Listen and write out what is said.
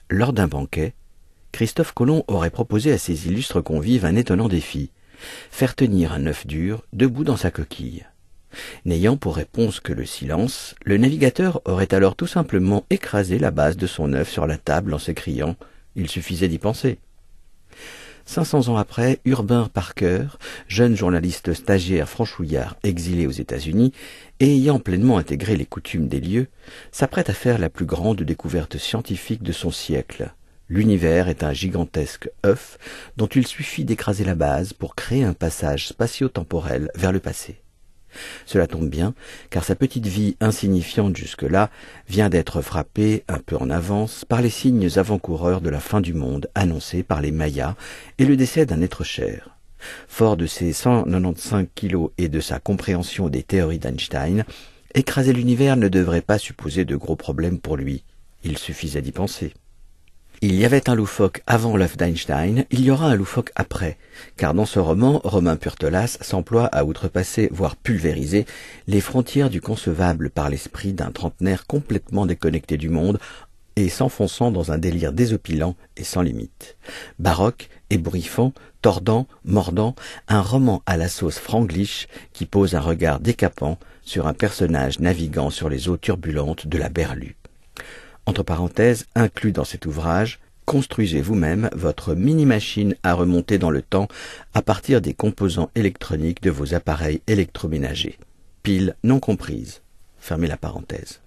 Lors d'un banquet, Christophe Colomb aurait proposé à ses illustres convives un étonnant défi, faire tenir un œuf dur debout dans sa coquille. N'ayant pour réponse que le silence, le navigateur aurait alors tout simplement écrasé la base de son œuf sur la table en s'écriant « Il suffisait d'y penser ». 500 ans après, Urbain Parker, jeune journaliste stagiaire franchouillard exilé aux États-Unis et ayant pleinement intégré les coutumes des lieux, s'apprête à faire la plus grande découverte scientifique de son siècle. L'univers est un gigantesque œuf dont il suffit d'écraser la base pour créer un passage spatio-temporel vers le passé. Cela tombe bien, car sa petite vie insignifiante jusque-là vient d'être frappée, un peu en avance, par les signes avant-coureurs de la fin du monde annoncés par les Mayas et le décès d'un être cher. Fort de ses 195 kilos et de sa compréhension des théories d'Einstein, écraser l'univers ne devrait pas supposer de gros problèmes pour lui. Il suffisait d'y penser. Il y avait un loufoque avant l'œuf d'Einstein, il y aura un loufoque après, car dans ce roman, Romain Purtelas s'emploie à outrepasser, voire pulvériser, les frontières du concevable par l'esprit d'un trentenaire complètement déconnecté du monde et s'enfonçant dans un délire désopilant et sans limite. Baroque, ébouriffant, tordant, mordant, un roman à la sauce franglish qui pose un regard décapant sur un personnage naviguant sur les eaux turbulentes de la Berlue. Entre parenthèses, inclus dans cet ouvrage, construisez vous-même votre mini-machine à remonter dans le temps à partir des composants électroniques de vos appareils électroménagers. Piles non comprises. Fermez la parenthèse.